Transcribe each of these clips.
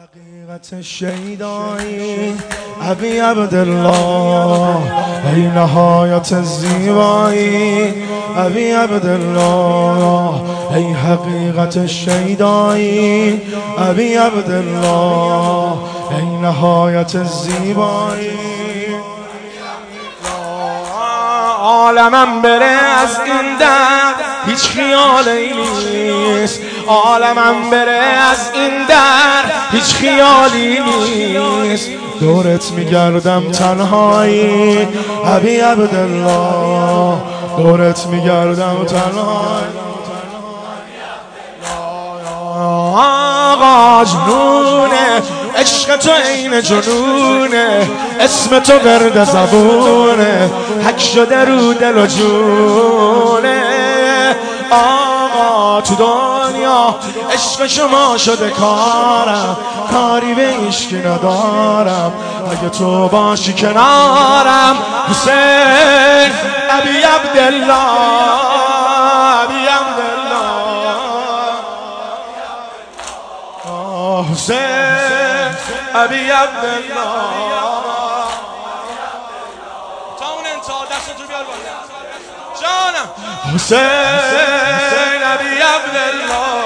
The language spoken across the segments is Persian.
حقیقت شیدایی ابی عبدالله، ای نهایت زیبایی ابی عبدالله، ای حقیقت شیدایی ابی عبدالله، ای نهایت زیبایی. عالمم بره از این در هیچ خیالی نیست، عالمم بره از این در هیچ خیالی نیست. دورت میگردم تنهایی ابی عبدالله، دورت میگردم تنهایی. آقا جنونه عشق تو عین جنونه، اسم تو ورد زبونه، حک شده رو دل و جونه. آقا تو دنیا عشق شما شده کارم، کاری به عشق ندارم، اگه تو باشی کنارم. حسین ابی عبدالله، ابی عبدالله، حسین ابی عبدالله. تا اون انتها دستتو بیار بالا جانم. حسین ابی عبدالله،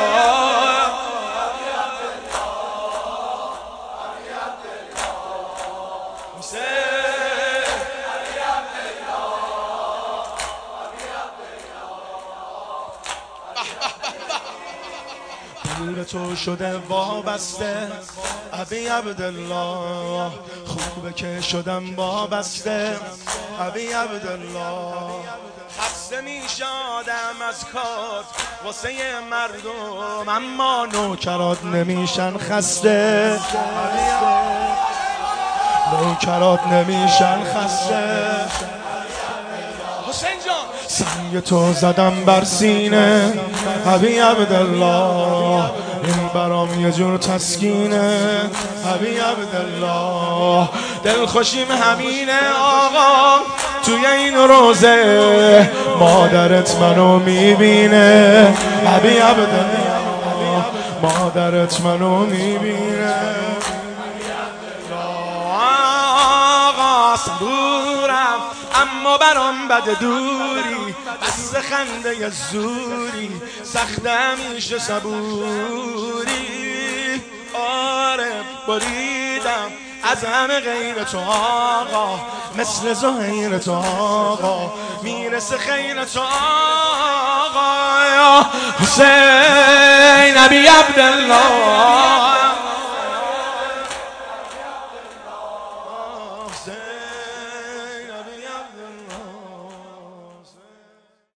به تو شده وابسته ابی عبدالله، خوبه که شدم وابسته ابی عبدالله. خسته میشادم از کار واسه مردم، اما نوکرات نمیشن خسته، نوکرات نمیشن خسته. حسین جان سنگ تو زدم بر سینه ابی عبدالله، این برام یه جور تسکینه ابی عبدالله. دلخوشیم همینه آقا توی این روزه، مادرت منو میبینه ابی عبدالله، مادرت منو میبینه. آقا صبورم اما برام بد دوری، بس خنده زوری سخت میشه صبوری. آره بریدم از همه غیر تو آقا، مثل زهیر تو آقا میرسه خیر تو آقا. حسین ابی عبدالله،